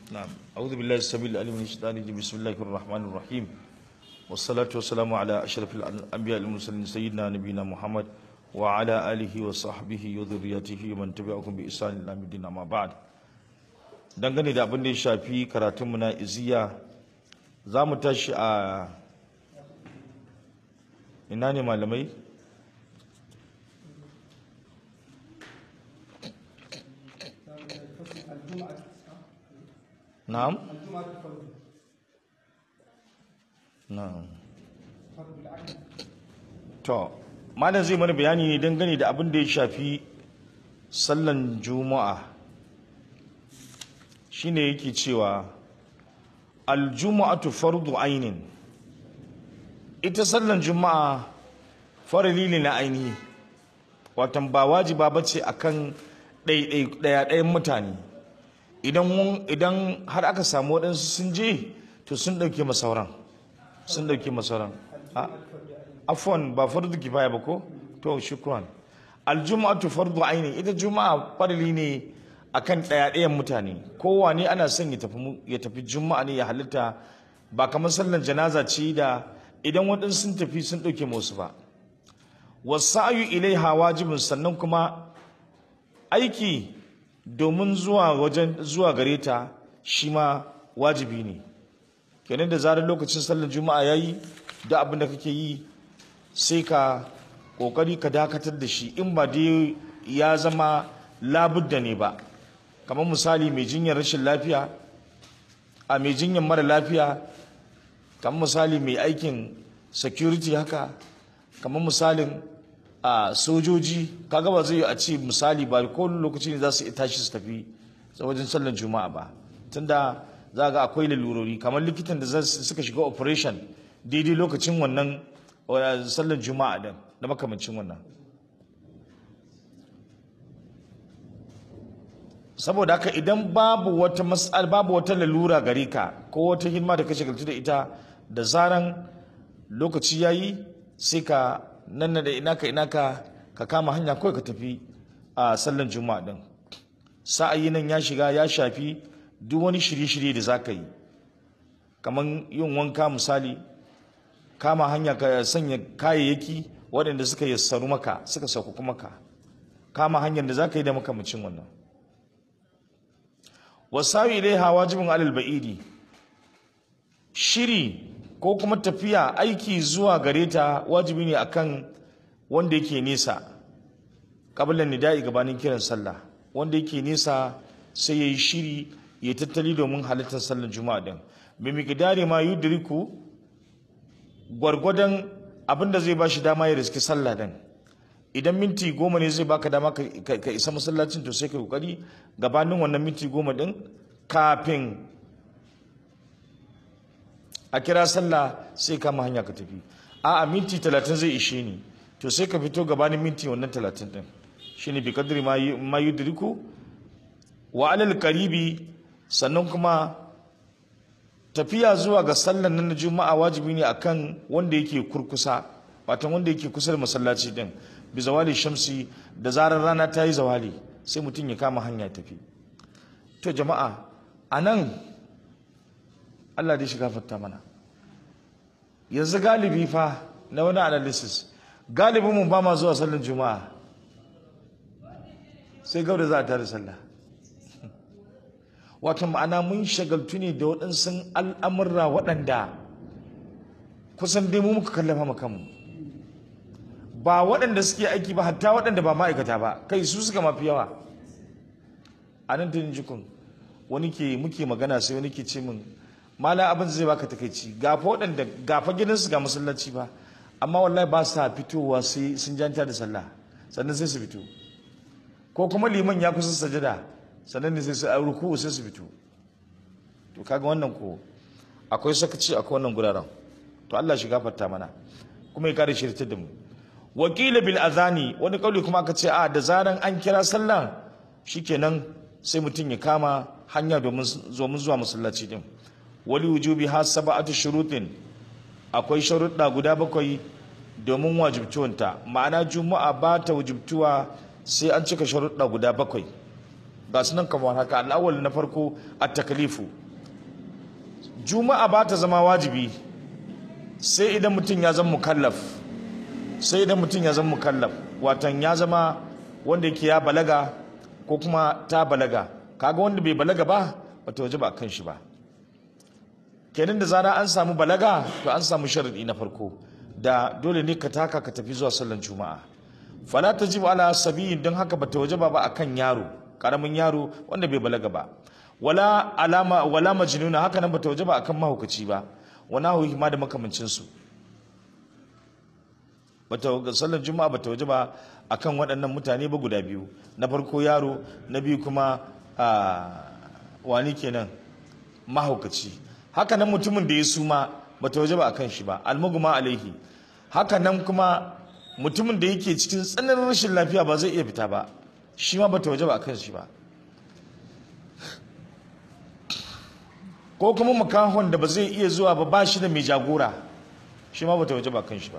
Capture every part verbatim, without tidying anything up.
نعم أعوذ بالله السميع العليم من الشيطان الرجيم بسم الله الرحمن الرحيم والصلاة والسلام على أشرف الأنبياء المرسلين سيدنا نبينا محمد وعلى آله وصحبه وذريته ومن تبعهم بإحسان إلى يوم الدين أما بعد. dangane da abin da ya shafi karatunmu na iziya za mu tashi a ina ne malamai na'am na'am to malam zai mana bayani ne dangane da abin da ya shafi sallan juma'a shine yake cewa aljuma'atu fardu ainin, ita sallan juma'a farali ne na ainihi, watan ba wajiba bace akan ɗaya ɗayan mutane. idan idan har aka samu waɗansu sun je to sun ɗauke masauran sun ɗauke masauran afwan ba fardu kifaya ba ko to shukran. aljuma'atu fardu ainin, ita juma'a farali ne akan ɗaya ɗayan mutane, kowane ana son ya tafi ya tafi juma'a ne ya halitta, ba kamar sallar janaza ce da idan waɗansu sun tafi sun ɗauke musu ba. wasa'yu ilaiha wajibun, sannan kuma aiki domin zuwa wajen zuwa gare ta shi ma wajibi ne. kenan da zarar lokacin sallar juma'a yayi da abin da kake yi sai ka kokari ka dakatar da shi, in ba dai ya zama labudda ne ba, kamar misali mai jinyar rashin lafiya a mai jinyar mara lafiya, kamar misali mai aikin security haka, kamar misalin a sojoji, kaga ba zai a ce misali ba ko lokaci ne za su tashi su tafi wajen sallar juma'a ba, tunda za ga akwai lalurori, kamar likitan da suka shiga operation daidai lokacin wannan sallar juma'a din da makamancin wannan. saboda haka idan babu wata mas'al babu wata lalura gare ka ko wata hidima da ka shagaltu da ita, da zaran lokaci yayi sai ka nan da ina ka ina ka ka kama hanya kawai ka tafi a sallan juma'a din. sa'ayi nan ya shiga ya shafi duk wani shirye-shirye da zaka yi, kamar yin wanka misali, kama hanya ka sanya kayayyaki waɗanda suka yassaru maka suka sauƙaƙa maka, kama hanyar da zaka yi da makamacin wannan. wasawi ilaiha wajibun alal ba'idi, shiri ko kuma tafiya aiki zuwa gare ta wajibi ne akan wanda yake nesa, qablan nida'i gabanin kiran sallah. wanda yake nesa sai yayi shiri ya tattali domin halittar sallar juma'a din, bi miqdari ma yudriku, gwargwadon abinda zai bashi dama ya riski sallah din. idan minti goma ne zai baka dama ka isa masallacin, to sai ka kokari gabanin wannan minti goma din kafin a kira sallah sai kama hanya ka tafi. a'a minti talatin zai ishe ni, to sai ka fito gabanin minti wannan talatin din, shine bi kadri ma yudriku wa alal qaribi. sannan kuma tafiya zuwa ga sallan nan na juma'a wajibi ne akan wanda yake kurkusa, wato wanda yake kusa da masallaci din, bi zawali shamsi, da zarar rana ta yi zawali sai mutum ya kama hanya tafi. to jama'a anan Allah dai shiga fatta mana, yanzu galibi fa na wani analysis, galibin mun ba ma zuwa sallar juma'a sai gauda za a tare sallah. wato ma'ana mun shagaltu ne da waɗansu al'amurra waɗanda kusan dai mu muka kallafa mu kanmu, ba waɗanda suke aiki ba, hatta waɗanda ba ma'aikata ba, kai su suka mafi yawa. a nan tun jikun wani ke muke magana sai wani ke ce min mala abin zai baka takaici, gafa waɗanda gafa gidansu ga masallaci ba, amma wallahi ba sa fitowa sai sun janta da sallah sannan sai su fito, ko kuma liman ya kusa sajada sannan ne sai su ruku sai su fito. to kaga wannan ko akwai sakaci akwai wannan guraren, to Allah shi gafarta mana kuma ya kare shirtar da mu. wakila bil azani, wani kauli kuma aka ce a da zaran an kira sallah shikenan sai mutum ya kama hanya domin zuwa masallaci din. wali wujubi ha sab'atu shurutin, akwai sharuɗa guda bakwai domin wajibtuwanta, ma'ana juma'a ba ta wajibtuwa sai an cika sharuɗa guda bakwai. ga sunan kamar haka. Al-awwal na farko at-taklifu, juma'a ba ta zama wajibi sai idan mutum ya zama mukallaf, sai idan mutum ya zama mukallaf watan ya zama wanda yake ya balaga ko kuma ta balaga. Kaga wanda bai balaga ba bata waje ba kan shi ba, kenan da zara an samu balaga to an samu sharadi na farko da dole ne ka taka ka tafi zuwa sallan juma'a. Fala tajibu ala sabiyin, don haka bata waje ba akan yaro, karamin yaro wanda bai balaga ba. Wala alama wala majnuna, haka nan bata waje ba akan mahaukaci ba, wana hu ma da makamancin su. Bata sallan juma'a bata waje ba akan waɗannan mutane ba guda biyu, na farko yaro, na biyu kuma wani kenan mahaukaci. Haka nan mutumin da ya suma bata waje ba akan shi ba, almugma alaihi. Haka nan kuma mutumin da yake cikin tsananin rashin lafiya ba zai iya fita ba, shi ma bata waje ba akan shi ba. Ko kuma makahon da ba zai iya zuwa ba, ba shi da mai jagora, shi ma bata waje ba akan shi ba.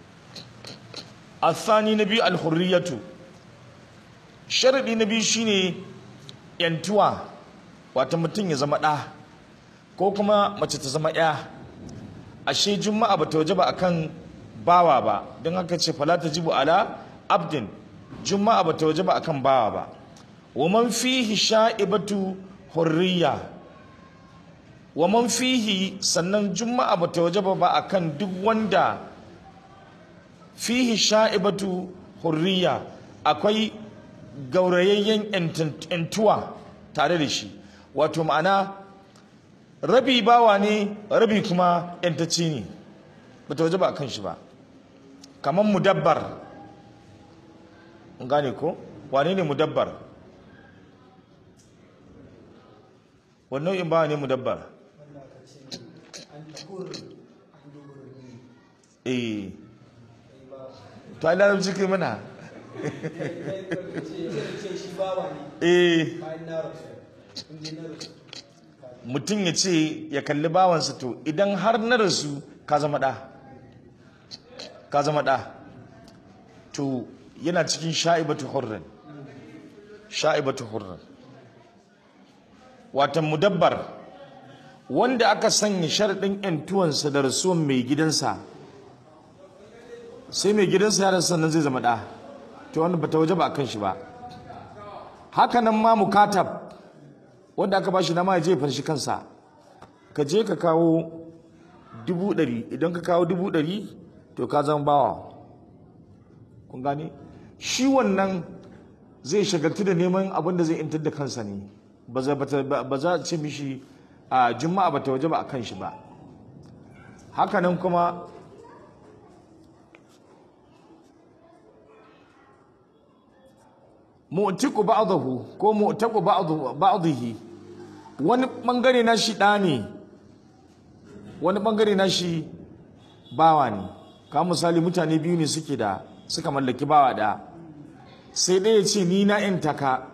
Athani nabi al-hurriyatu, sharadi nabi shine yantuwa, wata mutum ya zama ɗa ko kuma mace ta zama ya. Ashe juma'a bata waje ba akan bawa ba, don haka ce fala tajibu ala abdin, juma'a bata waje ba akan bawa ba. Wa man fihi sha'ibatu hurriya, wa man fihi, sannan juma'a bata waje ba akan duk wanda fihi sha'ibatu hurriya, akwai gaurayayyen entuwa tare da shi, wato ma'ana rabi bawa ne rabi kuma entaci ne, bata waje ba kan shi ba. Kaman mudabbar, gane ko wane ne mudabbar? Wannan nau'in bawa ne mudabbar? eh to ai larabci kai mana eh mutum ya ce ya kalli bawansa, to idan har na rasu ka zama ɗa, ka zama ɗa, to yana cikin sha'ibatu hurrin, sha'ibatu hurrin. Watan mudabbar wanda aka sanya sharaɗin ƴantuwansa da rasuwan mai gidansa, sai mai gidansa ya rasu sannan zai zama ɗa, to wanda bata waje ba a kan shi ba. Haka nan ma mukatab wanda aka bashi dama ya je fanshi kansa, ka je ka kawo dubu ɗari, idan ka kawo dubu ɗari to ka zama bawa. Kun gane? Shi wannan zai shagaltu da neman abin da zai intar da kansa ne, ba za a ce mishi a juma'a bata waje ba a kan shi ba. Haka nan kuma mu'tiqu ba'dahu ko mu'taqu ba'dihi, wani bangare na shi da ne, wani bangare na shi bawa ne. Ka misali mutane biyu ne suke da suka mallaki bawa da, sai ɗaya ce ni na yanta ka,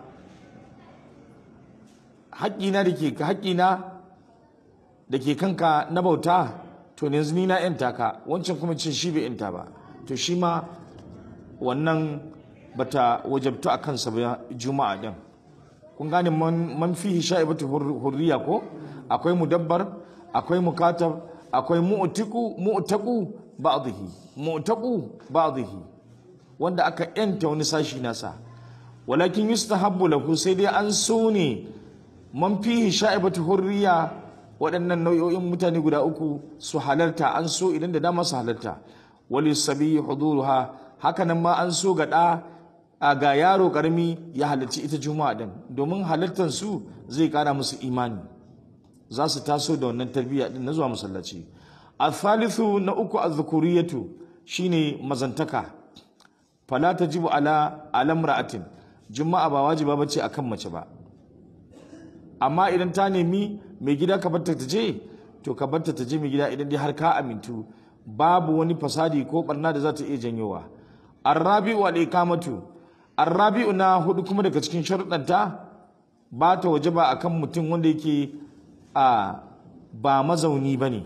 haƙƙina da ke haƙƙina da ke kanka na bauta, to yanzu ni na yanta ka, wancan kuma ce shi bai yanta ba, to shi ma wannan bata wajabtu a kansa ba juma'a din. Kun gane man fihi sha'ibatu hurriya ko? Akwai mudabbar, akwai mukatab, akwai mu'tiqu mu'taqu ba'dhihi, mu'taqu ba'dhihi wanda aka yanta wani sashi nasa. Walakin yustahabbu lahu, sai dai an so ne man fihi sha'ibatu hurriya, waɗannan nau'o'in mutane guda uku su halarta, an so idan da dama su halarta. Wali sabi huduruha, haka nan ma an so ga ɗa ga yaro karami ya halarci ita juma'a din, domin halartar su zai kara musu imani, za su taso da wannan tarbiyya din na zuwa masallaci. Al-thalithu, na uku, az-zukuriyatu, shine mazantaka. Fala tajibu ala alamra'atin, juma'a ba wajiba bace akan mace ba, amma idan ta nemi mai gida ka barta ta je, to ka barta ta je mai gida idan dai har ka amintu babu wani fasadi ko barna da za ta iya janyowa. Ar-rabi'u al-iqamatu, ar-rabi'u na hudu kuma daga cikin sharuɗanta, ba ta wajaba akan mutum wanda yake a ba mazauni bane.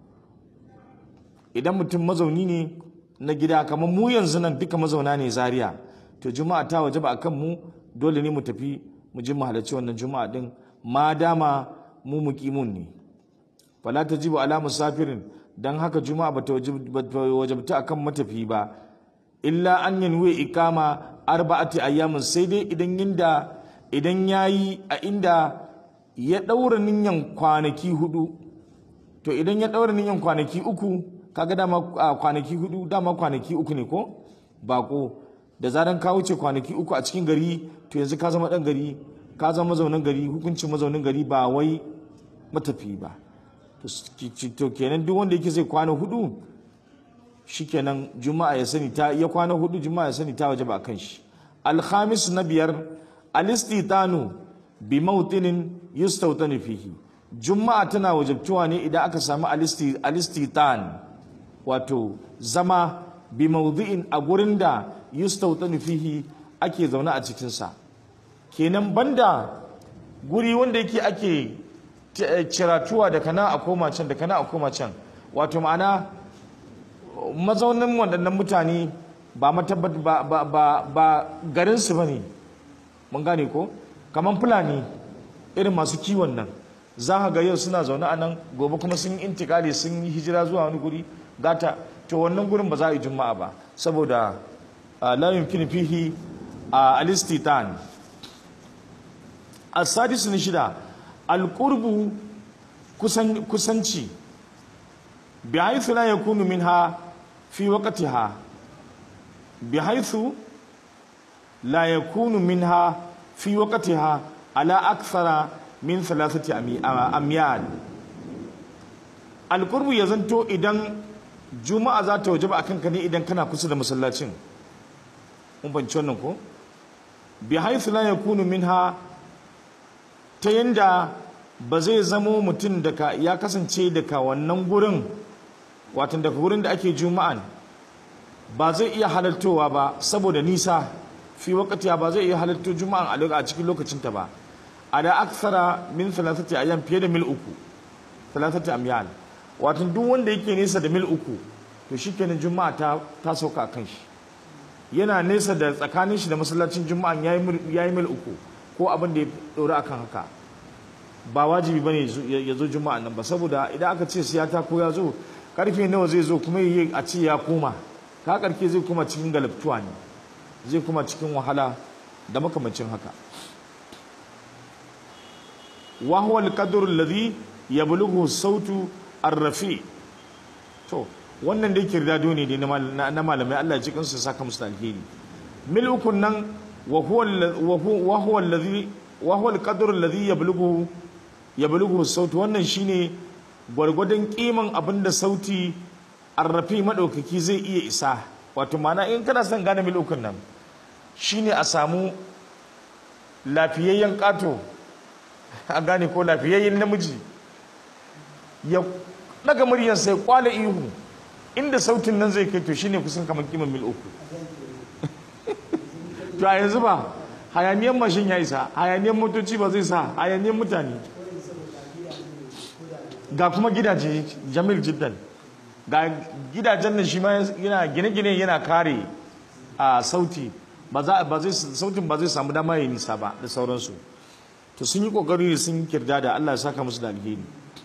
Idan mutum mazauni ne na gida, kamar mu yanzu nan duka mazauna ne Zaria, to juma'a ta wajaba akan mu, dole ne mu tafi mu je mu halarci wannan juma'a din ma dama mu muqimun ne fala tajibu ala musafirin dan haka juma'a bata wajibta akan matafi ba illa an yanwi ikama arba'ati ayyamin sai dai idan yinda idan yayi a inda ya daura niyan kwanaki hudu to idan ya daura niyan kwanaki uku kaga dama kwanaki hudu dama kwanaki uku ne ko bako da zaran ka wuce kwanaki uku a cikin gari to yanzu ka zama dan gari ka zama mazaunin gari hukuncin mazaunin gari ba wai matafi ba to kenan duk wanda yake zai kwana hudu shikenan juma'a ya sani ta ya kwana hudu juma'a ya sani ta waje ba kan shi alhamis na biyar alistitanu bi mawtinin yustawtanu fihi juma'a tana wajibtuwa ne idan aka samu alisti alistitan wato zama bi mawdi'in a gurin da yustawtanu fihi ake zaune a cikin sa kenan banda guri wanda yake ake ciratuwa da kana a koma can da kana a koma can wato ma'ana mazaunin waɗannan mutane ba matabbat ba ba ba, ba garin su bane mun gane ko kaman fulani irin masu kiwon nan za ka ga yau suna zaune a nan gobe kuma sun yi intikali sun yi hijira zuwa wani guri gata to wannan gurin ba za a yi juma'a ba saboda la yumkinu fihi alistitan as-sadis ni shida al-qurbu kusan kusanci bi haythu la yakunu minha fi waqtiha bi haythu la yakunu minha fi waqtiha ala akthara min thalathati amyal al-qurbu yazanto idan juma'a za ta wajaba akan ka ne idan kana kusa da masallacin mun banci wannan ko bi haythu la yakunu minha ta yanda ba zai zamo mutum daga ya kasance daga wannan gurin watan daga gurin da ake juma'an ba zai iya halartowa ba saboda nisa fi wakatiya ba zai iya halarto juma'an a cikin lokacinta ba a da aksara min thalathati ayyam fiye da mil uku thalathati amyal watan duk wanda yake nesa da mil uku to shikenan juma'a ta ta sauka kan shi yana nesa da tsakanin shi da masallacin juma'an yayi mil uku ko abin da ya dora akan haka ba wajibi bane ya zo juma'a nan ba saboda idan aka ce siyata ko ya zo karfe nawa zai zo kuma yi a ce ya koma ka karke zai kuma cikin galabtuwa ne zai kuma cikin wahala da makamancin haka wa huwa al-qadru alladhi yablughu sautu ar-rafi to wannan dai kirdado ne dai na malamai Allah ya ji kansu saka musu alheri mil ukun nan wa huwa wa huwa alladhi wa huwa al-qadru alladhi yablughu yablughu sautu wannan shine gwargwadon kiman abinda sauti arrafi madaukaki zai iya isa wato mana in kana son gane mil ukun nan shine a samu lafiyayyen kato a gane ko lafiyayyen namiji ya daga muryar sai kwala ihu inda sautin nan zai kai to shine kusan kamar kiman mil uku to a yanzu ba hayaniyan mashin ya isa hayaniyan motoci ba zai sa hayaniyan mutane ga kuma gidaje jamil jiddan ga gidajen nan shi ma yana gine-gine yana kare a sauti ba za ba zai sautin ba zai samu dama yayin nisa ba da sauransu to sun yi kokari sun kirda da Allah ya saka musu da alheri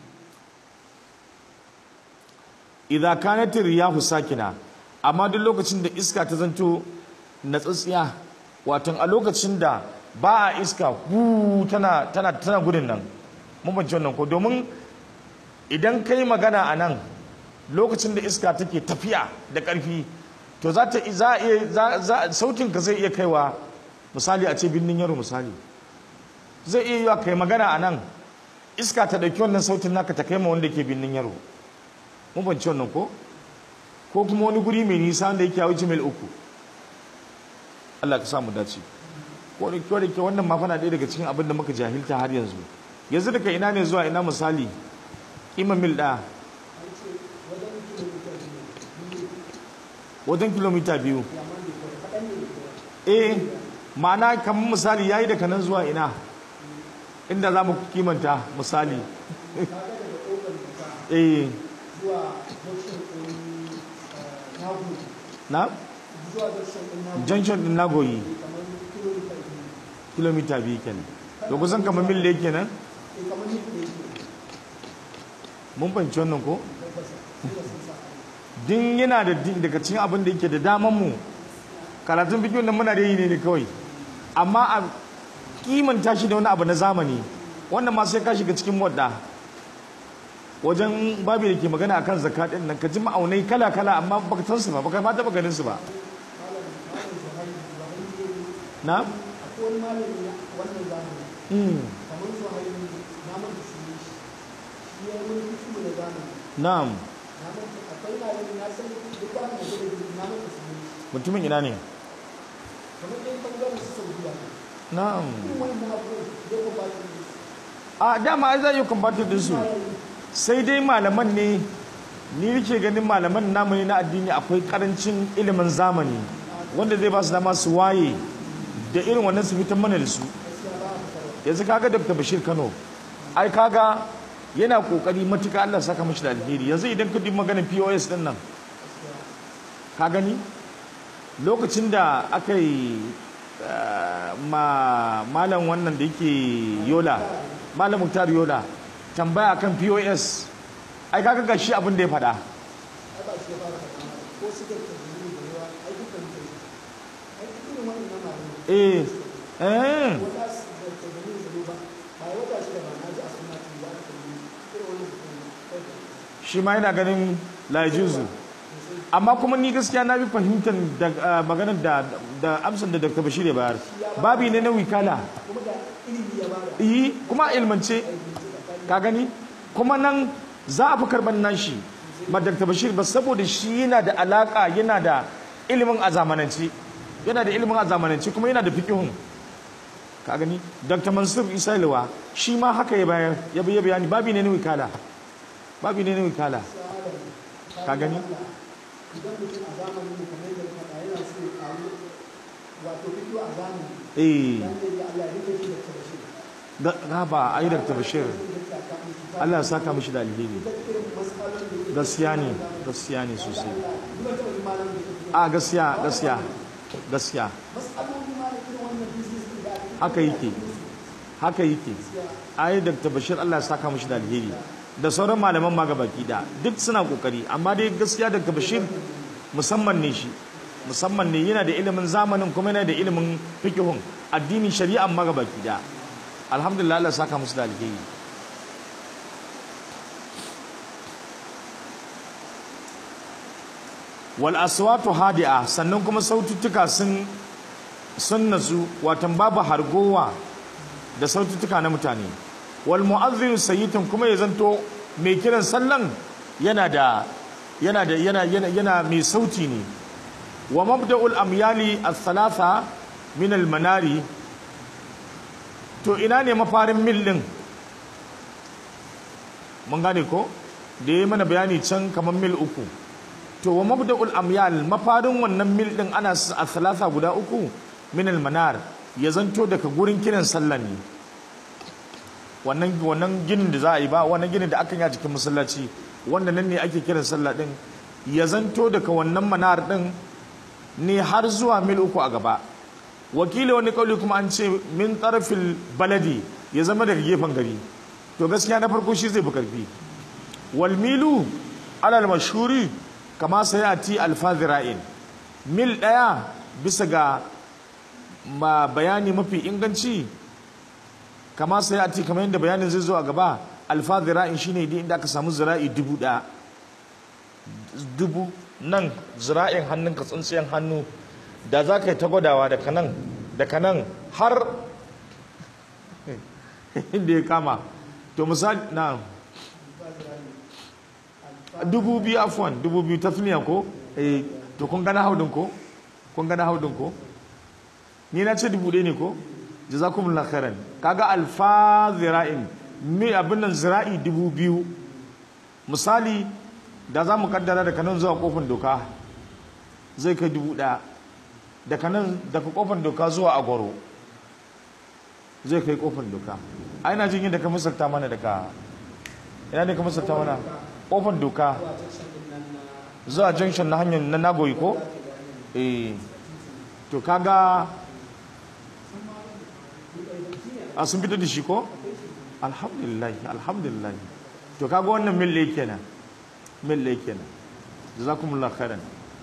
idza kanat riyahu sakina amma duk lokacin da iska ta zanto na tsatsiya wato a lokacin da ba a iska hu tana tana tana gudun nan mun bance wannan ko domin idan kai magana a nan lokacin da iska take tafiya da ƙarfi to za ta za iya sautin ka zai iya kaiwa misali a ce binnin yaro misali zai iya yiwa kai magana a nan iska ta dauki wannan sautin naka ta kai ma wanda ke binnin yaro mun banci wannan ko ko kuma wani guri mai nisa wanda yake wuce mil uku Allah ka sa mu dace ko da ko da ke wannan ma fa na ɗaya daga cikin abin da muka jahilta har yanzu yanzu daga ina ne zuwa ina misali kima mil ɗaya wajen kilomita biyu eh ma'ana kamar misali yayi daga nan zuwa ina inda za mu kimanta misali eh na junction din nagoyi kilomita biyu kenan to kusan kamar mil da yake nan mun fahimci wannan ko din yana da daga cikin abin da yake da daman mu karatun bidiyon nan muna da yi ne kawai amma a kimanta shi da wani abu na zamani wannan ma sai ka shiga cikin wadda wajen babu da ke magana akan zakat din nan ka ji ma'aunai kala kala amma baka san su ba baka ma taba ganin su ba na akwai malami wannan zamani mm kamar su hayi naman da su shi ya wani kusur da zamani na'am naman akwai malami na san duk ba mu da naman da su mutumin ina ne kamar dai bangaren su Saudiya na'am wannan abu da ko ba su a dama ai za yi kumbatar da su sai dai malaman ne ni nake ganin malaman namu ne na addini akwai karancin ilimin zamani wanda zai ba su dama su waye da irin wannan su fitan mana da su yanzu kaga Dr. Bashir Kano ai kaga yana kokari matuka Allah saka mishi da alheri yanzu idan ka dubi maganar P O S din nan ka gani lokacin da aka yi ma malam wannan da yake Yola malam Muktar Yola tambaya akan P O S ai kaga gashi abin da ya faɗa eh eh shi ma yana ganin lajuzu amma kuma ni gaskiya na bi fahimtar da maganar da da amsar da Dr. Bashir ya bayar babi ne na wikala eh kuma ilmance ka gani kuma nan za a fi karban nashi ma Dr. Bashir ba saboda shi yana da alaka yana da ilimin a zamanance yana da ilimin a zamanance kuma yana da fiqhun ka gani Dr. Mansur Isa Lawa shi ma haka ya bayar ya bayani babi ne na wikala babi ne na wikala ka gani idan mutum a zamanin kamar da faɗa yana so ya kawo wato fito a zamani eh dan da Allah ya rike shi da tabashi da gaba ai Dr. Bashir Allah ya saka mishi da alheri gaskiya ne gaskiya ne sosai a gaskiya gaskiya gaskiya haka yake haka yake ai Dr. Bashir Allah ya saka mishi da alheri da sauran malaman ma gabaki da duk suna kokari amma dai gaskiya Dr. Bashir musamman ne shi musamman ne yana da ilimin zamanin kuma yana da ilimin fiqhun addinin shari'a ma gabaki da alhamdulillah Allah ya saka musu da alheri wal aswatu hadi'a sannan kuma saututtuka sun sun nasu watan babu hargowa da saututtuka na mutane wal mu'adhdhin sayyitun kuma ya zanto mai kiran sallan yana da yana da yana yana, yana mai sauti ne wa mabda'ul amyali ath-thalatha min al-manari to ina ne mafarin mil din mun gane ko da yayi mana bayani can kamar mil uku to wa mabda'ul amyal mafarin wannan mil din ana ath-thalatha guda uku min al-manar ya zanto daga gurin kiran sallan ne wannan wannan ginin da za a yi ba wannan ginin da aka yi a cikin masallaci wanda nan ne ake kiran sallah din ya zanto daga wannan manar din ne har zuwa mil uku a gaba wakili wani kauli kuma an ce min tarfil baladi ya zama daga gefen gari to gaskiya na farko shi zai fi karfi wal milu alal mashhuri kama sayati alfazira'in mil daya bisa ga ma bayani mafi inganci kama sai a ce kamar yadda bayanin zai zo a gaba alfa zira'in shine dai inda aka samu zira'i dubu ɗaya dubu nan zira'in hannun ka tsintsiyan hannu da za ka yi ta gwadawa daga nan daga nan har inda ya kama to misali na dubu biyu afuwan dubu biyu ta filiyan ko eh to kun gana haudin ko kun gana haudin ko ni na ce dubu ɗaya ne ko jazakumullahu khairan kaga alfa zira'in me abin nan zira'i dubu biyu misali da za mu kaddara daga nan zuwa kofar doka zai kai dubu ɗaya daga nan daga kofar doka zuwa agwaro zai kai kofar doka a ina jin yadda ka misalta mana daga ina ne ka misalta mana kofar doka zuwa junction na hanyar na nagoyi ko eh to kaga a sun fitar da shi ko alhamdulillah alhamdulillah to kaga wannan mil ɗaya kenan mil ɗaya kenan jazakumullahu khairan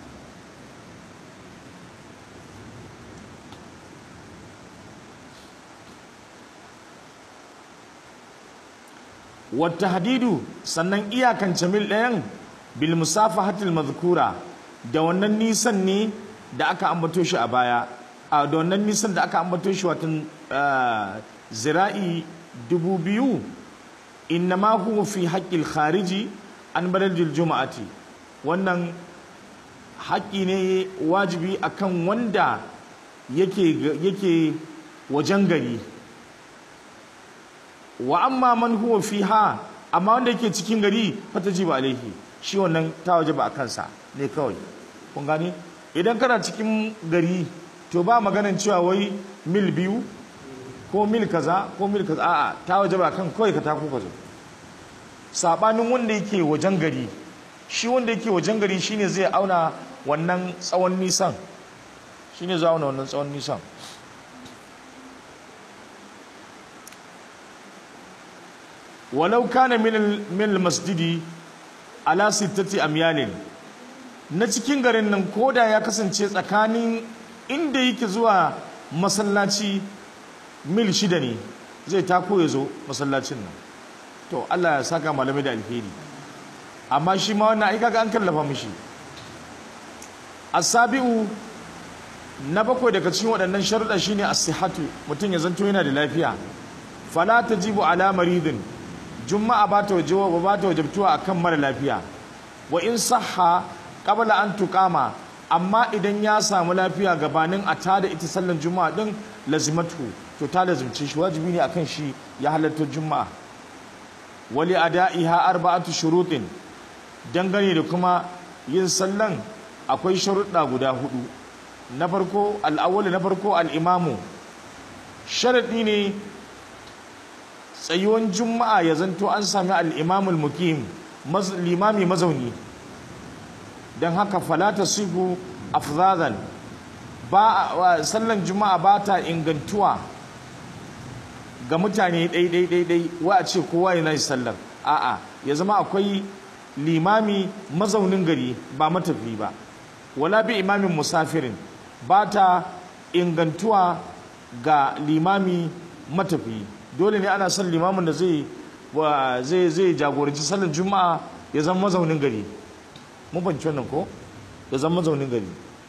wata hadidu sannan iyakance mil ɗayan bil musafahatil mazkura da wannan nisan ne da aka ambato shi a baya a da wannan nisan da aka ambato shi watan zira'i dubu biyu innama huwa fi haqqil khariji an baladil juma'ati wannan haƙƙi ne wajibi akan wanda yake yake wajen gari wa amma man huwa fiha amma wanda yake cikin gari fatajibu alaihi shi wannan ta wajaba a kansa ne kawai kun gane idan kana cikin gari to ba maganan cewa wai mil biyu ko mil kaza ko mil kaza a'a ta wajaba kan kawai ka tako ka zo sabanin wanda yake wajen gari shi wanda yake wajen gari shine zai auna wannan tsawon nisan shine zai auna wannan tsawon nisan walau kana min min masjidi ala sittati amyalin na cikin garin nan koda ya kasance tsakanin inda yake zuwa masallaci mil shida ne zai tako ya zo masallacin nan to Allah ya saka malamai da alheri amma shi ma wannan ai kaga an kallafa mishi asabi'u na bakwai daga cikin waɗannan sharuɗa shine as-sihhatu mutum ya zanto yana da lafiya fala tajibu ala maridin juma'a ba ta wajiba ba ta wajibtuwa akan mara lafiya wa in sahha qabla an tuqama amma idan ya samu lafiya gabanin a tada ita sallan juma'a din lazimatu to ta lazimce shi wajibi ne akan shi ya halarta juma'a wali ada'iha arba'atu shurutin dangane da kuma yin sallan akwai sharuɗa guda hudu na farko al-awwal na farko al-imamu sharadi ne tsayuwan juma'a ya zanto an sami al-imamul muqim limami mazauni don haka falata sihu afzadan ba sallan juma'a ba ta ingantuwa ga mutane ɗai ɗai ɗai wa a ce kowa yana yi sallar a'a ya zama akwai limami mazaunin gari ba matafi ba wala bi imamin musafirin ba ta ingantuwa ga limami matafi dole ne ana son limamin da zai zai zai jagoranci sallar juma'a ya zama mazaunin gari mun fahimci wannan ko ya zama mazaunin gari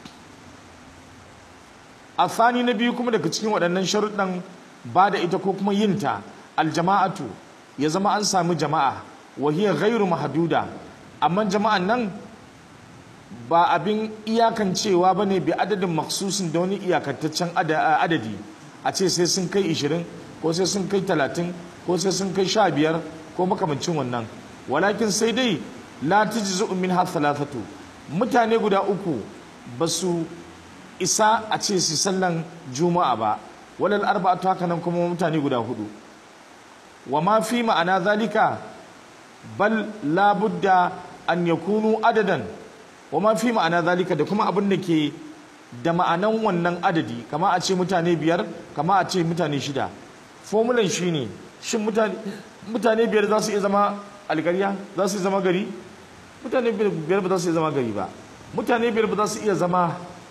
a fani na biyu kuma daga cikin waɗannan sharuɗan ba da ita ko kuma yinta aljama'atu ya zama an sami jama'a wa hiya ghairu mahduda amma jama'an nan ba abin iyakancewa bane bi adadin maksusin da wani iyakantaccen adadi a ce sai sun kai ishirin ko sai sun kai talatin ko sai sun kai sha biyar ko makamancin wannan walakin sai dai la tujzu min ha thalathatu mutane guda uku ba su isa a ce su sallan juma'a ba walal arba'atu haka nan kuma mutane guda hudu wa ma fi ma'ana zalika bal la budda an yakunu adadan wa ma fi ma'ana zalika da kuma abin da ke da ma'anan wannan adadi kama a ce mutane biyar kama a ce mutane shida formulan shine shin mutane mutane biyar za su iya zama alƙarya za su iya zama gari mutane biyar ba za su iya zama gari ba mutane biyar ba za su iya zama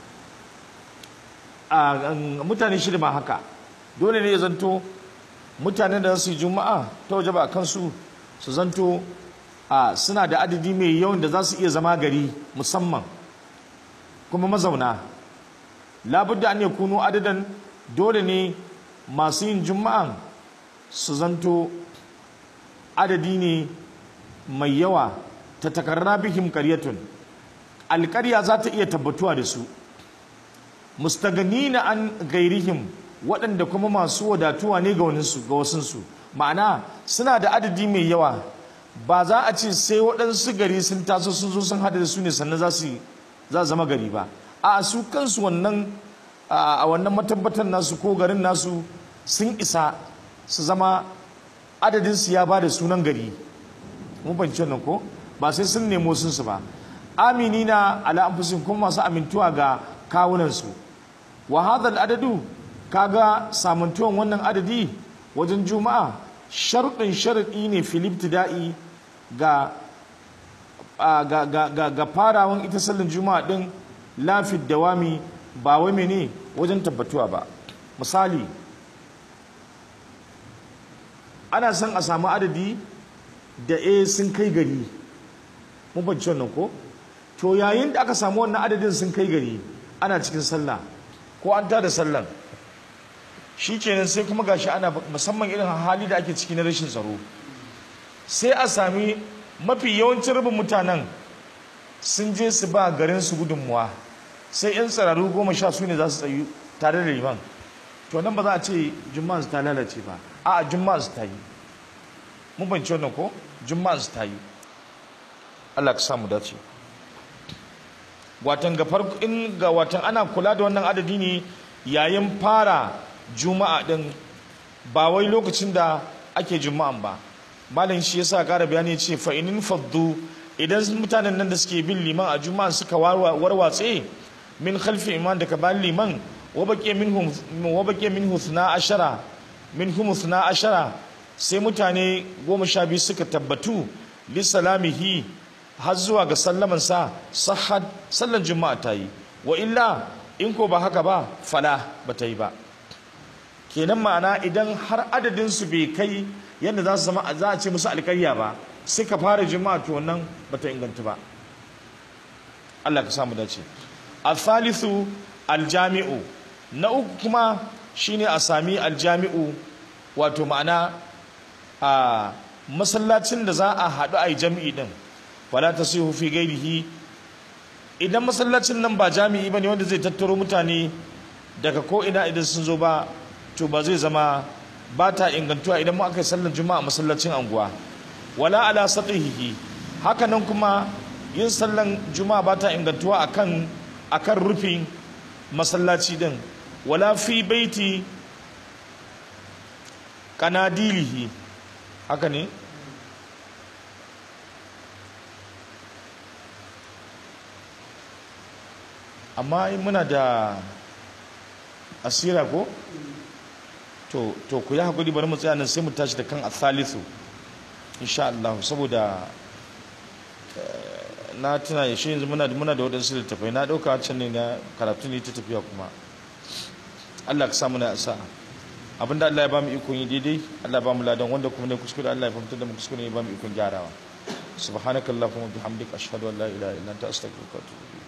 a mutane shida ma haka dole ne ya zanto mutanen da su yi juma'a ta waje ba a kansu su zanto a suna da adadi mai yawan da za su iya zama gari musamman kuma mazauna labudda an yakunu adadan dole ne masu yin juma'an su zanto adadi ne mai yawa ta takarra bihim qaryatun alƙarya za ta iya tabbatuwa da su mustaganina an gairihim waɗanda kuma masu wadatuwa ne ga wasunsu ma'ana suna da adadi mai yawa ba za a ce sai waɗansu gari sun taso sun zo sun haɗa da su ne sannan za su zama gari ba a su kansu wannan a wannan matabbatar nasu ko garin nasu sun isa su zama adadinsu ya ba da sunan gari mun fahimci wannan ko ba sai sun nemo sunsu ba aminina ala anfusihim kuma masu amintuwa ga kawunansu wa hadha adadu kaga samantuwan wannan adadi wajen juma'a sharɗin sharaɗi ne fil ibtida'i ga ga ga ga, ga farawan ita sallar juma'a din lafi dawami ba wai mene wajen tabbatuwa ba. Misali ana son a samu adadi da a sun kai gari, mun bance wannan ko to yayin da aka samu wannan adadin sun kai gari ana cikin sallah ko an tada sallan shikenan sai kuma gashi ana musamman irin hali da ake ciki na rashin tsaro sai a sami mafi yawancin rubin mutanen sun je su ba garin su gudunmuwa sai yan tsararru goma sha su ne za su tsayu tare da liman to nan ba za a ce juma'a su ta lalace ba a'a juma'a su ta yi mun bance wannan ko juma'a su ta yi. Allah ka samu dace. Watan ga farko in ga watan ana kula da wannan adadi ne yayin fara juma'a din ba wai lokacin da ake juma'an ba. Malam shi yasa ƙara bayani ce fa inin faddu idan mutanen nan da suke bin liman a juma'a suka warwatse min khalfi iman da kaban liman wa baqiya minhum wa baqiya minhu thna ashara minhum thna ashara sai mutane goma sha biyu suka tabbatu li salamihi har zuwa ga sallaman sa sahad sallan juma'a ta yi wa illa in ko ba haka ba fala ba ta yi ba. Kenan ma'ana idan har adadin su bai kai yadda za su zama za a ce musu alƙarya ba suka fara juma'a to wannan ba ta inganta ba. Allah ka samu dace. Al-thalithu al-jami'u na uku kuma shine a sami al-jami'u wato ma'ana a masallacin da za a haɗu a yi jami'i din wala tasihu fi ghairihi idan masallacin nan ba jami'i bane wanda zai tattaro mutane daga ko ina idan sun zo ba to ba zai zama ba ta ingantuwa idan mu aka yi sallar juma'a masallacin anguwa wala ala satihihi haka nan kuma yin sallar juma'a ba ta ingantuwa akan akan rufin masallaci din wala fi baiti kanadilihi haka ne amma muna da asira ko to to ku yi hakuri bari mu tsaya nan sai mu tashi da kan athalithu insha Allah saboda na tuna ya shi yanzu muna muna da wadansu littafai na dauka can ne na karatu ne ta tafiya kuma Allah ka sa mu na asa abinda Allah ya ba mu ikon yi daidai Allah ya ba mu ladan wanda kuma ne kuskure Allah ya fahimtar da mu kuskure ya ba mu ikon gyarawa subhanakallahumma bihamdika ashhadu an la ilaha illa anta astaghfiruka wa atubu